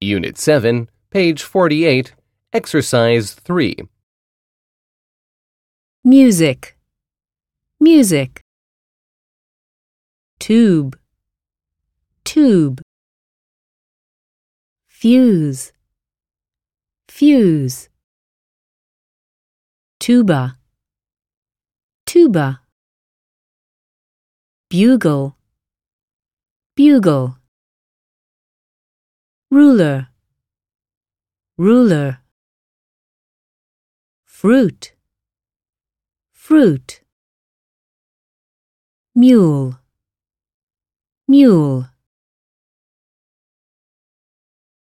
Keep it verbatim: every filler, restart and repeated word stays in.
Unit seven, page forty-eight, Exercise three. Music, music. Tube, tube. Fuse, fuse. Tuba, tuba. Bugle, bugle. Ruler, ruler. Fruit, fruit. Mule, mule.